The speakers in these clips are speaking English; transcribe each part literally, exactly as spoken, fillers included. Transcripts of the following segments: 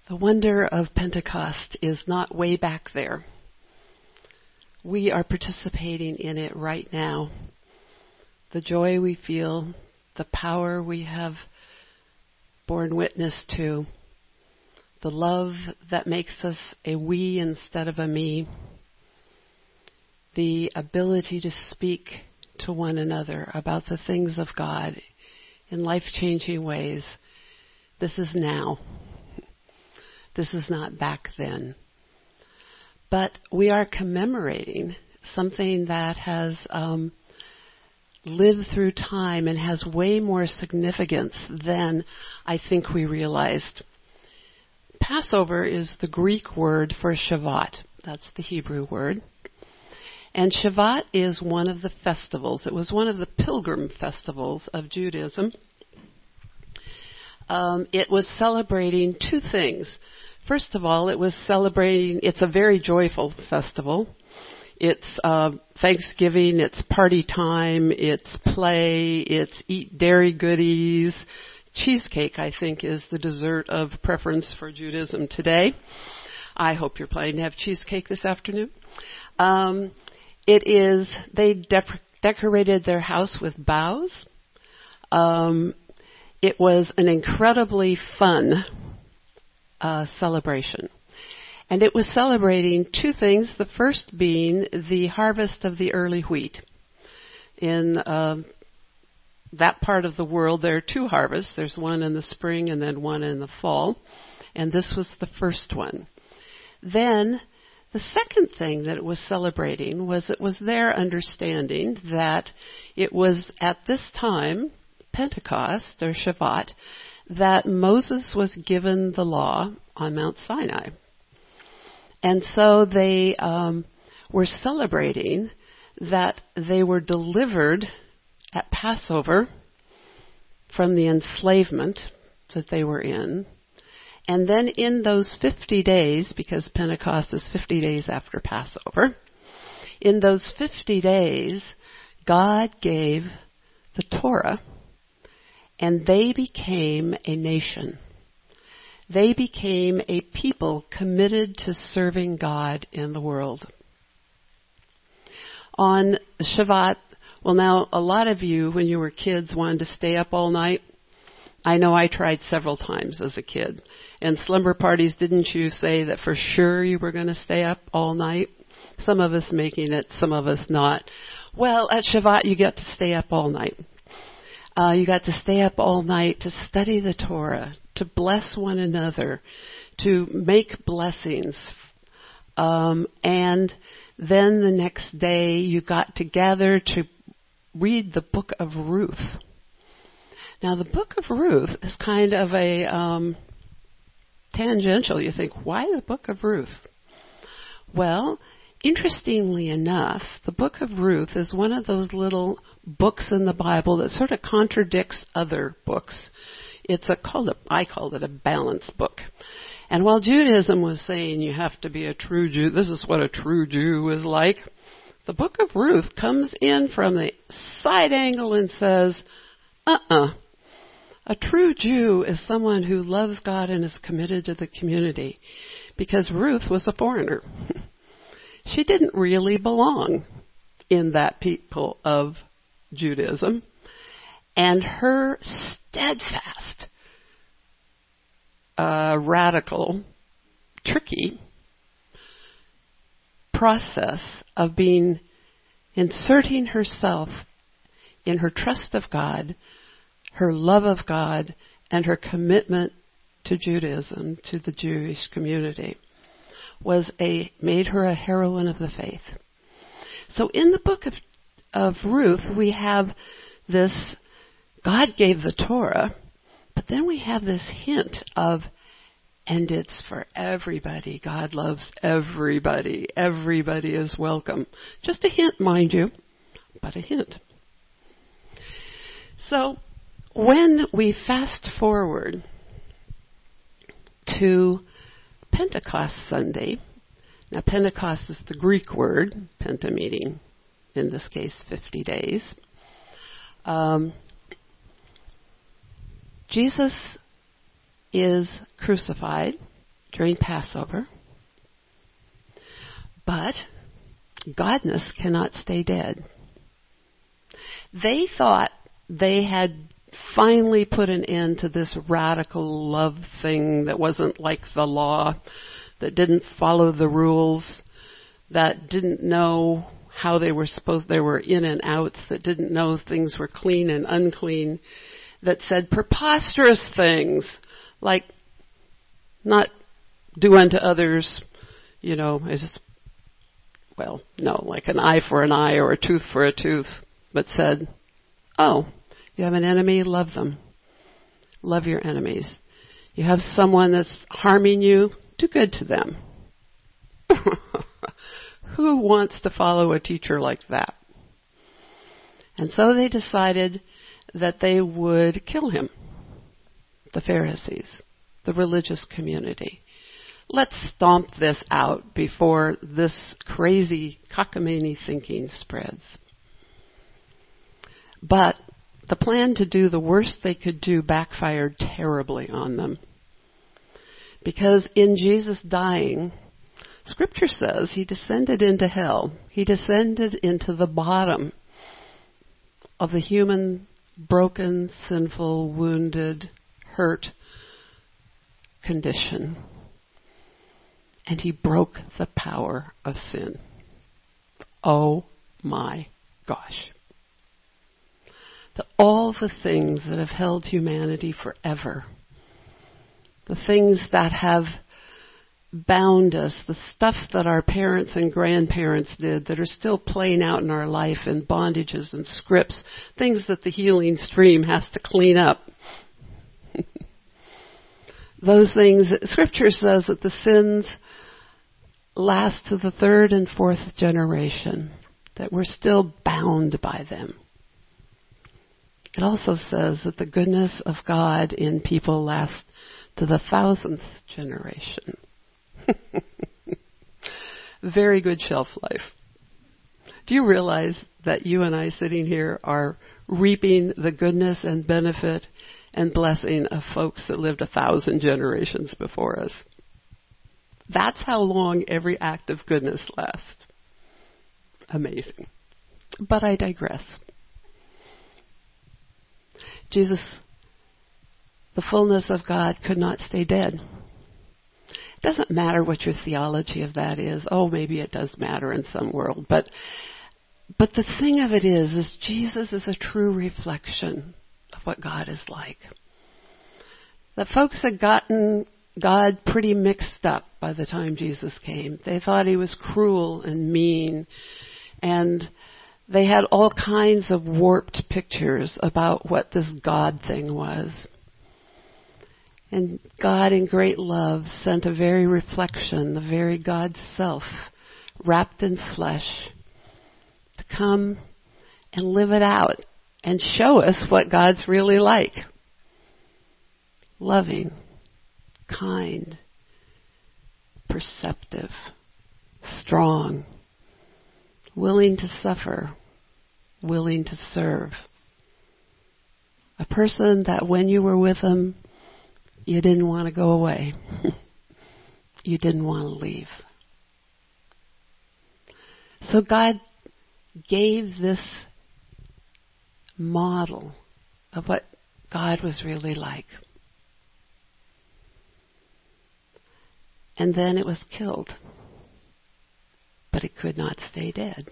The wonder of Pentecost is not way back there. We are participating in it right now. The joy we feel, the power we have borne witness to, the love that makes us a we instead of a me, the ability to speak to one another about the things of God in life-changing ways. This is now. This is not back then. But we are commemorating something that has um, lived through time and has way more significance than I think we realized. Passover is the Greek word for Shavuot. That's the Hebrew word. And Shavuot is one of the festivals. It was one of the pilgrim festivals of Judaism. Um, it was celebrating two things. First of all, it was celebrating, it's a very joyful festival. It's uh, Thanksgiving, it's party time, it's play, it's eat dairy goodies. Cheesecake, I think, is the dessert of preference for Judaism today. I hope you're planning to have cheesecake this afternoon. Um, it is, they de- decorated their house with boughs. Um, it was an incredibly fun uh, celebration. And it was celebrating two things, the first being the harvest of the early wheat. In uh, that part of the world, there are two harvests. There's one in the spring and then one in the fall. And this was the first one. Then the second thing that it was celebrating was it was their understanding that it was at this time, Pentecost or Shavuot, that Moses was given the law on Mount Sinai. And so they um, were celebrating that they were delivered at Passover from the enslavement that they were in. And then in those fifty days, because Pentecost is fifty days after Passover, in those fifty days, God gave the Torah, and they became a nation. They became a people committed to serving God in the world. On Shavuot, well now, a lot of you, when you were kids, wanted to stay up all night. I know I tried several times as a kid. And slumber parties, didn't you say that for sure you were going to stay up all night? Some of us making it, some of us not. Well, at Shavuot, you get to stay up all night. Uh, you got to stay up all night to study the Torah, to bless one another, to make blessings. Um, and then the next day you got together to read the book of Ruth. Now the book of Ruth is kind of a um, tangential. You think, why the book of Ruth? Well, interestingly enough, the book of Ruth is one of those little books in the Bible that sort of contradicts other books. It's a called a, I called it a balance book. And while Judaism was saying you have to be a true Jew, this is what a true Jew is like, the book of Ruth comes in from the side angle and says, uh-uh. A true Jew is someone who loves God and is committed to the community. Because Ruth was a foreigner. She didn't really belong in that people of Judaism. And her steadfast, uh, radical, tricky process of being, inserting herself in her trust of God, her love of God, and her commitment to Judaism, to the Jewish community, was a made her a heroine of the faith. So in the book of, of Ruth, we have this, God gave the Torah, but then we have this hint of, and it's for everybody. God loves everybody. Everybody is welcome. Just a hint, mind you, but a hint. So when we fast forward to Pentecost Sunday, now Pentecost is the Greek word, penta meaning, in this case, fifty days. Um, Jesus is crucified. during Passover. But godness cannot stay dead. They thought they had finally put an end to this radical love thing that wasn't like the law, that didn't follow the rules, that didn't know how they were supposed, there were in and outs, that didn't know things were clean and unclean, that said preposterous things like not do unto others, you know, as, well, no, like an eye for an eye or a tooth for a tooth, but said, oh, you have an enemy, love them. Love your enemies. You have someone that's harming you, do good to them. Who wants to follow a teacher like that? And so they decided that they would kill him. The Pharisees, the religious community. Let's stomp this out before this crazy cockamamie thinking spreads. But the plan to do the worst they could do backfired terribly on them. Because in Jesus dying, Scripture says he descended into hell. He descended into the bottom of the human, broken, sinful, wounded, hurt condition. And he broke the power of sin. Oh my gosh. The, all the things that have held humanity forever, the things that have bound us, the stuff that our parents and grandparents did that are still playing out in our life in bondages and scripts, things that the healing stream has to clean up. Those things, Scripture says that the sins last to the third and fourth generation, that we're still bound by them. It also says that the goodness of God in people lasts to the thousandth generation. Very good shelf life. Do you realize that you and I sitting here are reaping the goodness and benefit and blessing of folks that lived a thousand generations before us? That's how long every act of goodness lasts. Amazing. But I digress. Jesus, the fullness of God, could not stay dead. It doesn't matter what your theology of that is. Oh, maybe it does matter in some world. But but the thing of it is, is Jesus is a true reflection of what God is like. The folks had gotten God pretty mixed up by the time Jesus came. They thought he was cruel and mean, and they had all kinds of warped pictures about what this God thing was. And God in great love sent a very reflection, the very God's self, wrapped in flesh, to come and live it out and show us what God's really like. Loving, kind, perceptive, strong, willing to suffer, willing to serve. A person that when you were with him, you didn't want to go away. You didn't want to leave. So God gave this model of what God was really like. And then it was killed. But it could not stay dead.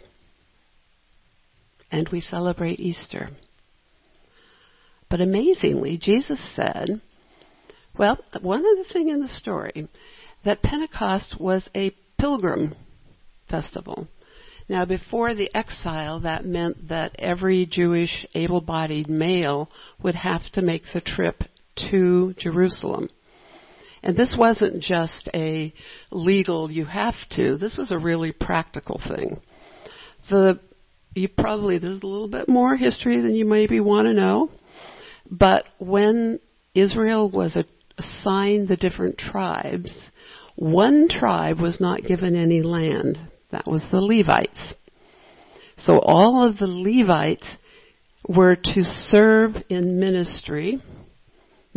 And we celebrate Easter. But amazingly, Jesus said, well, one other thing in the story, that Pentecost was a pilgrim festival. Now, before the exile, that meant that every Jewish able-bodied male would have to make the trip to Jerusalem. And this wasn't just a legal, you have to. This was a really practical thing. The you probably, this is a little bit more history than you maybe want to know. But when Israel was a, assigned the different tribes, one tribe was not given any land. That was the Levites. So all of the Levites were to serve in ministry,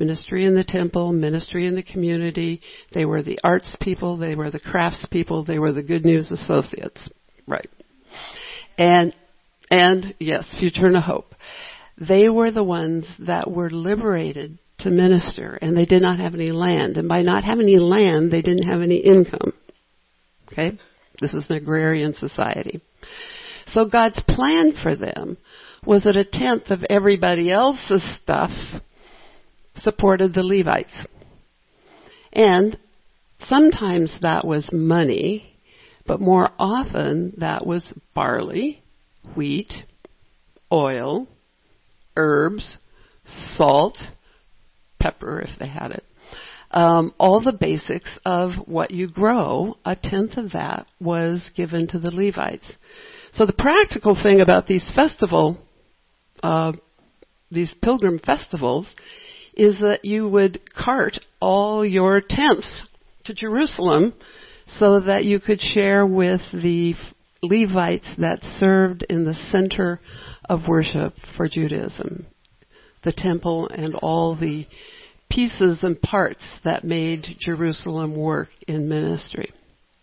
Ministry in the temple, ministry in the community. They were the arts people. They were the crafts people. They were the good news associates. Right. And, and yes, future and a hope. They were the ones that were liberated to minister, and they did not have any land. And by not having any land, they didn't have any income. Okay? This is an agrarian society. So God's plan for them was that a tenth of everybody else's stuff supported the Levites. And sometimes that was money, but more often that was barley, wheat, oil, herbs, salt, pepper if they had it. Um, all the basics of what you grow, a tenth of that was given to the Levites. So the practical thing about these festival, uh, these pilgrim festivals, is that you would cart all your tenths to Jerusalem so that you could share with the Levites that served in the center of worship for Judaism, the temple and all the pieces and parts that made Jerusalem work in ministry.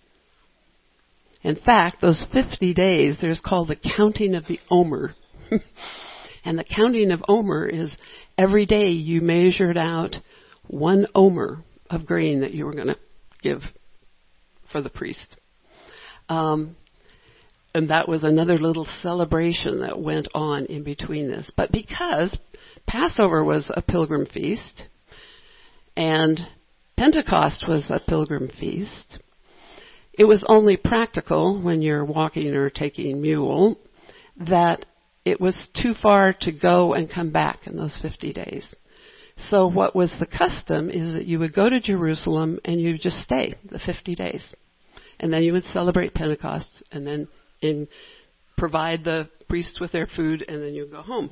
In fact, those fifty days, there's called the counting of the Omer. And the counting of Omer is every day you measured out one Omer of grain that you were going to give for the priest. Um, and that was another little celebration that went on in between this. But because Passover was a pilgrim feast and Pentecost was a pilgrim feast, it was only practical when you're walking or taking mule that it was too far to go and come back in those fifty days. So what was the custom is that you would go to Jerusalem and you would just stay the fifty days. And then you would celebrate Pentecost and then in, provide the priests with their food and then you would go home.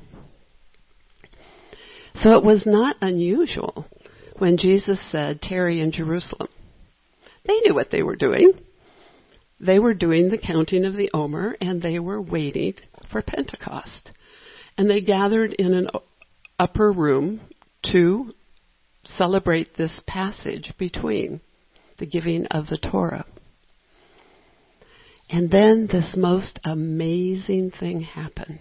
So it was not unusual when Jesus said, tarry in Jerusalem. They knew what they were doing. They were doing the counting of the Omer, and they were waiting for Pentecost. And they gathered in an upper room to celebrate this passage between the giving of the Torah. And then this most amazing thing happened.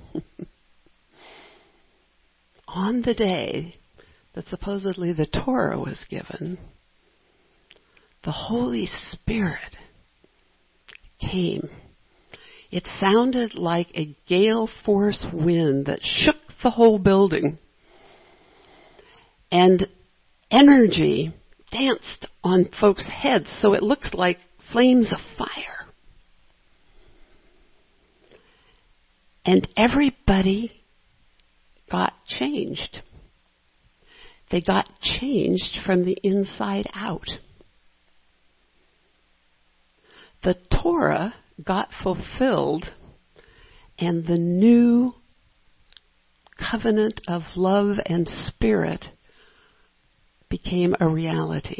On the day that supposedly the Torah was given, the Holy Spirit came. It sounded like a gale force wind that shook the whole building. And energy danced on folks' heads so it looked like flames of fire. And everybody got changed. They got changed from the inside out. The Torah got fulfilled, and the new covenant of love and spirit became a reality.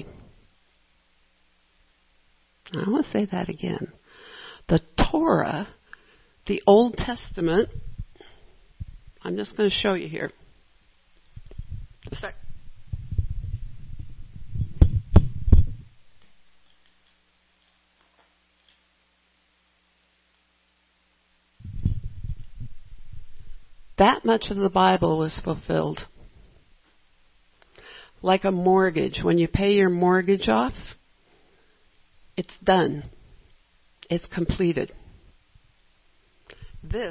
I want to say that again. The Torah, the Old Testament, I'm just going to show you here. A sec. That much of the Bible was fulfilled. Like a mortgage. When you pay your mortgage off, it's done. It's completed. This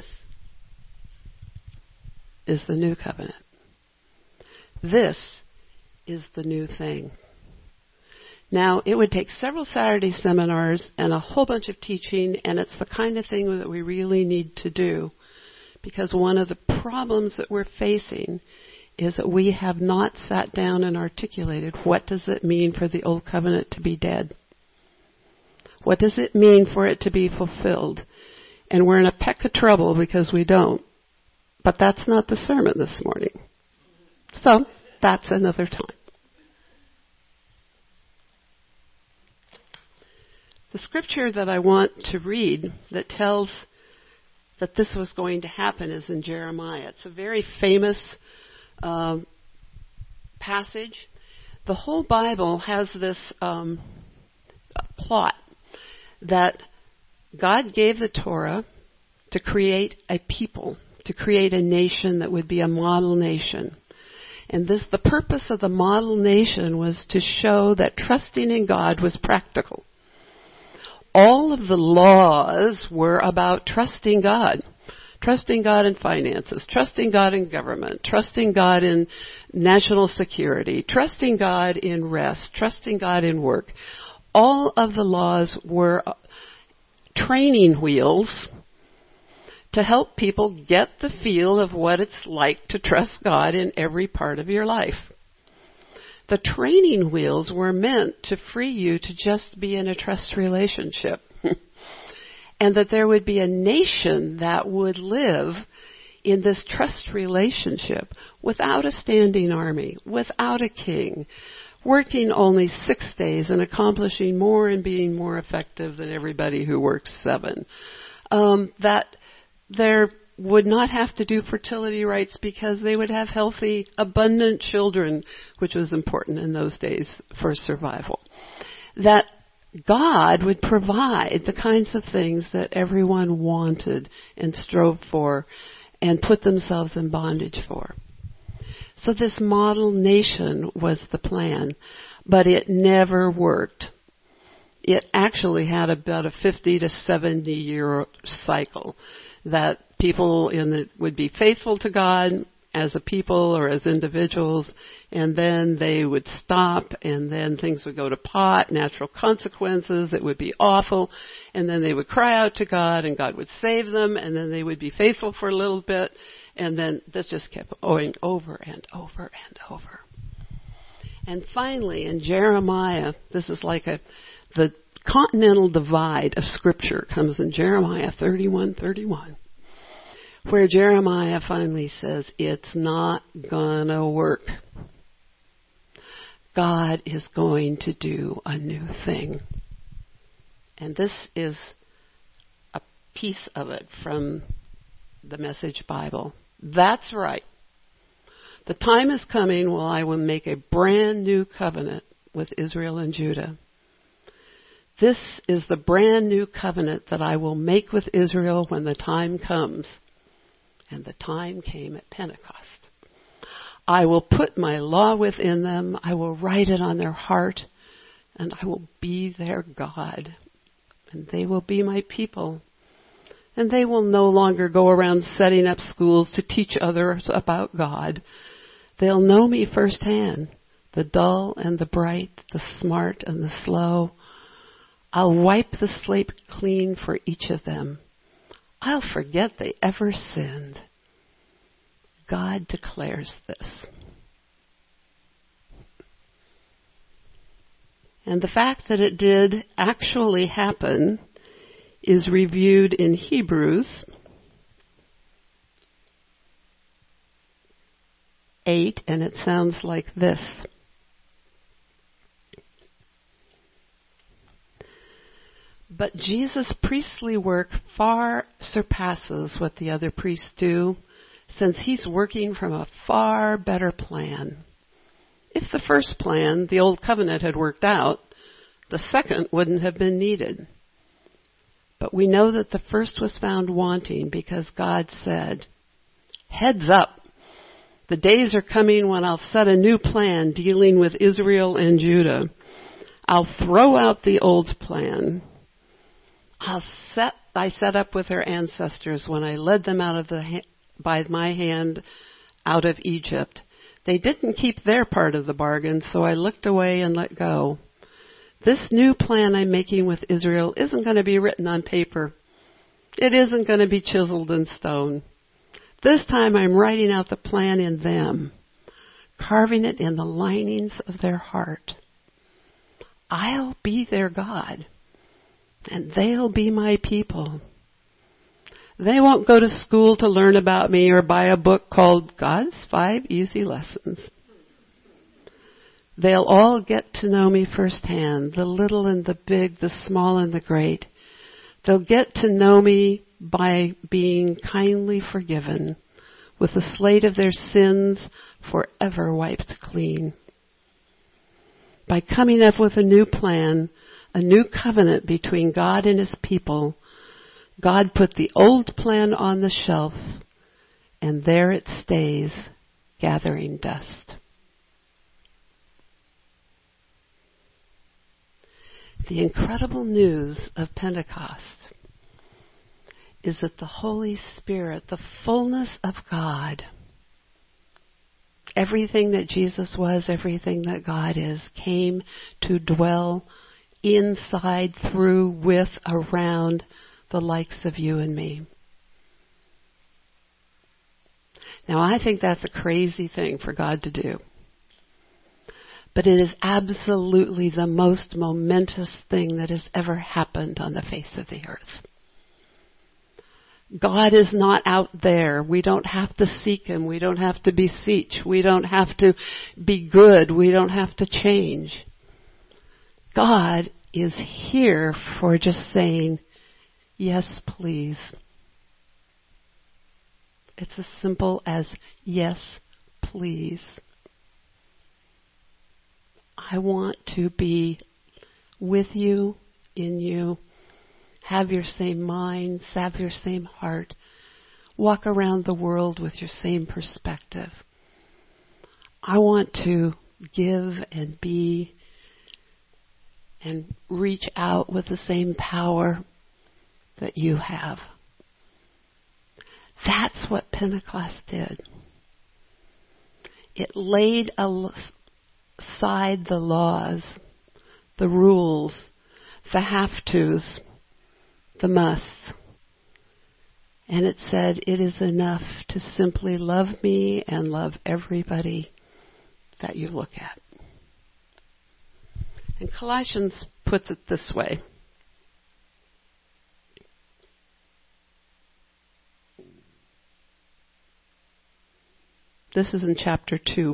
is the new covenant. This is the new thing. Now, it would take several Saturday seminars and a whole bunch of teaching, and it's the kind of thing that we really need to do. Because one of the problems that we're facing is that we have not sat down and articulated what does it mean for the old covenant to be dead? What does it mean for it to be fulfilled? And we're in a peck of trouble because we don't. But that's not the sermon this morning. So, that's another time. The scripture that I want to read that tells that this was going to happen is in Jeremiah. It's a very famous um, passage, the whole Bible has this um, plot that God gave the Torah to create a people, to create a nation that would be a model nation. And this, the purpose of the model nation was to show that trusting in God was practical. All of the laws were about trusting God. Trusting God in finances, trusting God in government, trusting God in national security, trusting God in rest, trusting God in work. All of the laws were training wheels to help people get the feel of what it's like to trust God in every part of your life. The training wheels were meant to free you to just be in a trust relationship. And that there would be a nation that would live in this trust relationship without a standing army, without a king, working only six days and accomplishing more and being more effective than everybody who works seven. Um, that there would not have to do fertility rites because they would have healthy, abundant children, which was important in those days for survival. That God would provide the kinds of things that everyone wanted and strove for and put themselves in bondage for. So this model nation was the plan, but it never worked. It actually had about a fifty to seventy year cycle that people in the, would be faithful to God as a people or as individuals, and then they would stop, and then things would go to pot, natural consequences, it would be awful, and then they would cry out to God, and God would save them, and then they would be faithful for a little bit, and then this just kept going over and over and over. And finally, in Jeremiah, this is like a, the continental divide of Scripture comes in Jeremiah thirty-one thirty-one. Where Jeremiah finally says, it's not gonna work. God is going to do a new thing. And this is a piece of it from the Message Bible. That's right. The time is coming when I will make a brand new covenant with Israel and Judah. This is the brand new covenant that I will make with Israel when the time comes. And the time came at Pentecost. I will put my law within them. I will write it on their heart. And I will be their God. And they will be my people. And they will no longer go around setting up schools to teach others about God. They'll know me firsthand. The dull and the bright, the smart and the slow. I'll wipe the slate clean for each of them. I'll forget they ever sinned. God declares this. And the fact that it did actually happen is reviewed in Hebrews eight, and it sounds like this. But Jesus' priestly work far surpasses what the other priests do, since he's working from a far better plan. If the first plan, the old covenant, had worked out, the second wouldn't have been needed. But we know that the first was found wanting because God said, heads up, the days are coming when I'll set a new plan dealing with Israel and Judah. I'll throw out the old plan. I'll set, I set up with their ancestors when I led them out of the, by my hand out of Egypt. They didn't keep their part of the bargain, so I looked away and let go. This new plan I'm making with Israel isn't going to be written on paper. It isn't going to be chiseled in stone. This time I'm writing out the plan in them, carving it in the linings of their heart. I'll be their God. And they'll be my people. They won't go to school to learn about me or buy a book called God's Five Easy Lessons. They'll all get to know me firsthand, the little and the big, the small and the great. They'll get to know me by being kindly forgiven, with the slate of their sins forever wiped clean. by coming up with a new plan, a new covenant between God and His people, God put the old plan on the shelf, and there it stays, gathering dust. The incredible news of Pentecost is that the Holy Spirit, the fullness of God, everything that Jesus was, everything that God is, came to dwell inside, through, with, around the likes of you and me. Now, I think that's a crazy thing for God to do. But it is absolutely the most momentous thing that has ever happened on the face of the earth. God is not out there. We don't have to seek Him. We don't have to beseech. We don't have to be good. We don't have to change. God is here for just saying, yes, please. It's as simple as, yes, please. I want to be with you, in you, have your same minds, have your same heart, walk around the world with your same perspective. I want to give and be and reach out with the same power that you have. That's what Pentecost did. It laid aside the laws, the rules, the have-tos, the musts. And it said, it is enough to simply love me and love everybody that you look at. And Colossians puts it this way. This is in chapter two.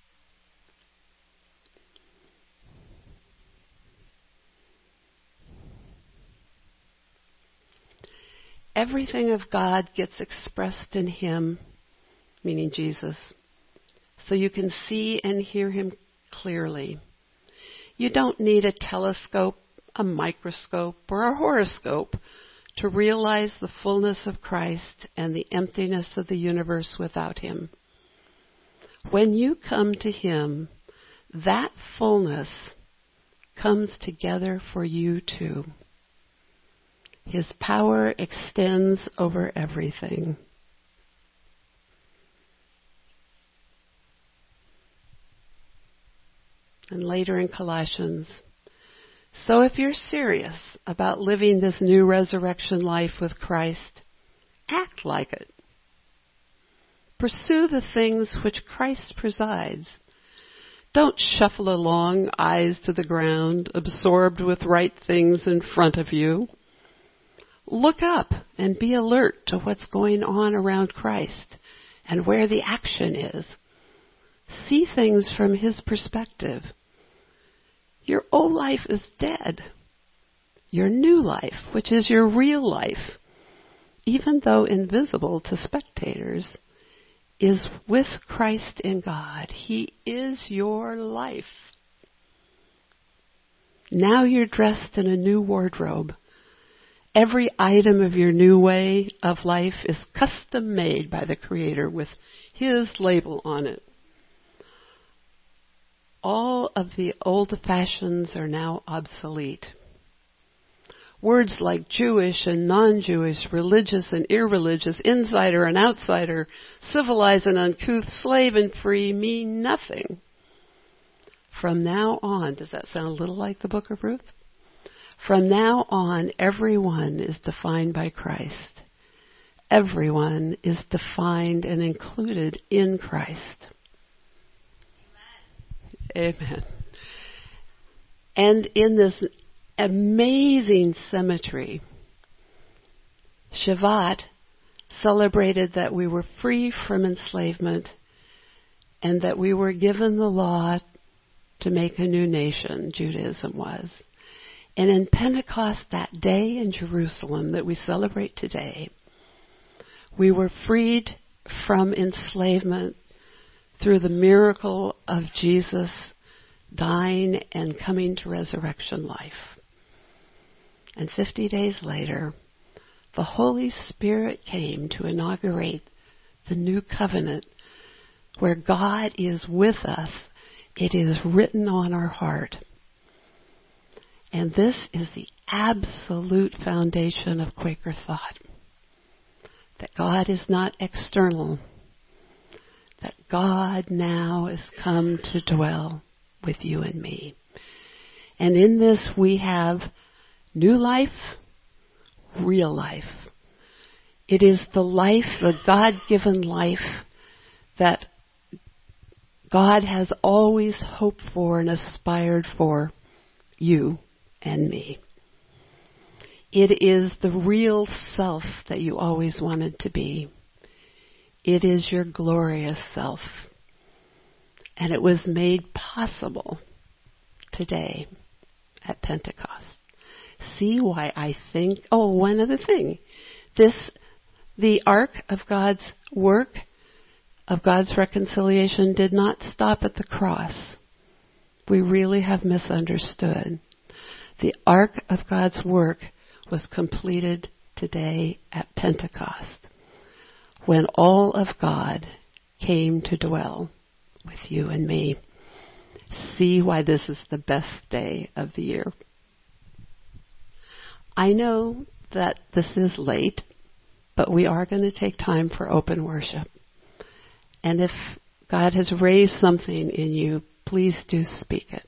Everything of God gets expressed in Him, meaning Jesus, so you can see and hear Him clearly. You don't need a telescope, a microscope, or a horoscope to realize the fullness of Christ and the emptiness of the universe without Him. When you come to Him, that fullness comes together for you too. His power extends over everything. And later in Colossians, so if you're serious about living this new resurrection life with Christ, act like it. Pursue the things which Christ presides. Don't shuffle along, eyes to the ground, absorbed with right things in front of you. Look up and be alert to what's going on around Christ and where the action is. See things from His perspective. Your old life is dead. Your new life, which is your real life, even though invisible to spectators, is with Christ in God. He is your life. Now you're dressed in a new wardrobe. Every item of your new way of life is custom made by the Creator with His label on it. All of the old fashions are now obsolete. Words like Jewish and non-Jewish, religious and irreligious, insider and outsider, civilized and uncouth, slave and free mean nothing. From now on, does that sound a little like the book of Ruth? From now on, everyone is defined by Christ. Everyone is defined and included in Christ. Amen. Amen. And in this amazing symmetry, Shavuot celebrated that we were free from enslavement and that we were given the law to make a new nation, Judaism was. And in Pentecost, that day in Jerusalem that we celebrate today, we were freed from enslavement through the miracle of Jesus dying and coming to resurrection life. And fifty days later, the Holy Spirit came to inaugurate the new covenant where God is with us. It is written on our heart. And this is the absolute foundation of Quaker thought. That God is not external. That God now has come to dwell with you and me. And in this we have new life, real life. It is the life, the God-given life that God has always hoped for and aspired for you and me. It is the real self that you always wanted to be. It is your glorious self. And it was made possible today at Pentecost. See why I think, oh, one other thing. This, the ark of God's work, of God's reconciliation did not stop at the cross. We really have misunderstood. The ark of God's work was completed today at Pentecost, when all of God came to dwell with you and me. See why this is the best day of the year. I know that this is late, but we are going to take time for open worship. And if God has raised something in you, please do speak it.